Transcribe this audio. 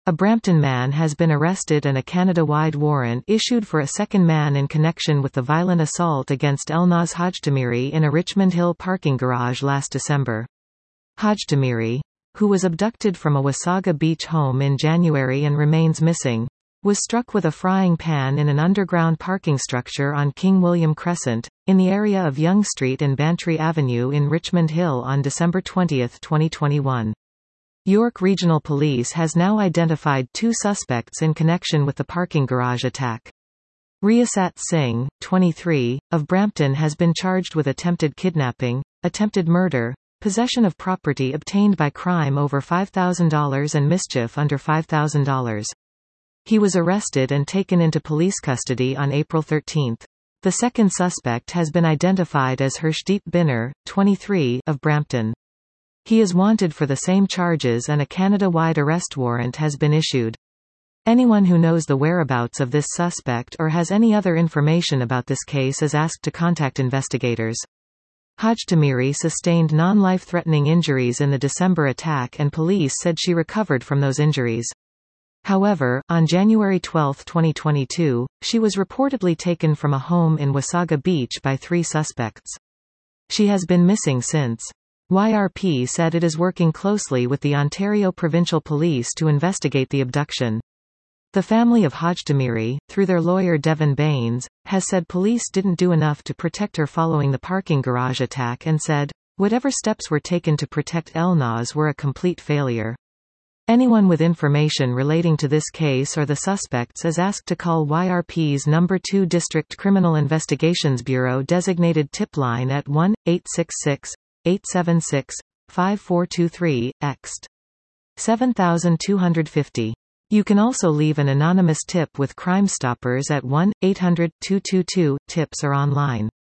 A Brampton man has been arrested and a Canada-wide warrant issued for a second man in connection with the violent assault against Elnaz Hajtamiri in a Richmond Hill parking garage last December. Hajtamiri, who was abducted from a Wasaga Beach home in January and remains missing, was struck with a frying pan in an underground parking structure on King William Crescent, in the area of Yonge Street and Bantry Avenue in Richmond Hill on December 20, 2021. York Regional Police has now identified 2 suspects in connection with the parking garage attack. Riyasat Singh, 23, of Brampton has been charged with attempted kidnapping, attempted murder, possession of property obtained by crime over $5,000 and mischief under $5,000. He was arrested and taken into police custody on April 13. The second suspect has been identified as Harshdeep Binner, 23, of Brampton. He is wanted for the same charges and a Canada-wide arrest warrant has been issued. Anyone who knows the whereabouts of this suspect or has any other information about this case is asked to contact investigators. Hajtamiri sustained non-life-threatening injuries in the December attack and police said she recovered from those injuries. However, on January 12, 2022, she was reportedly taken from a home in Wasaga Beach by 3 suspects. She has been missing since. YRP said it is working closely with the Ontario Provincial Police to investigate the abduction. The family of Hajtamiri, through their lawyer Devin Baines, has said police didn't do enough to protect her following the parking garage attack and said, whatever steps were taken to protect Elnaz were a complete failure. Anyone with information relating to this case or the suspects is asked to call YRP's No. 2 District Criminal Investigations Bureau designated tip line at 1-866-876-5423, ext. 7250. You can also leave an anonymous tip with Crime Stoppers at 1-800-222-TIPS or online.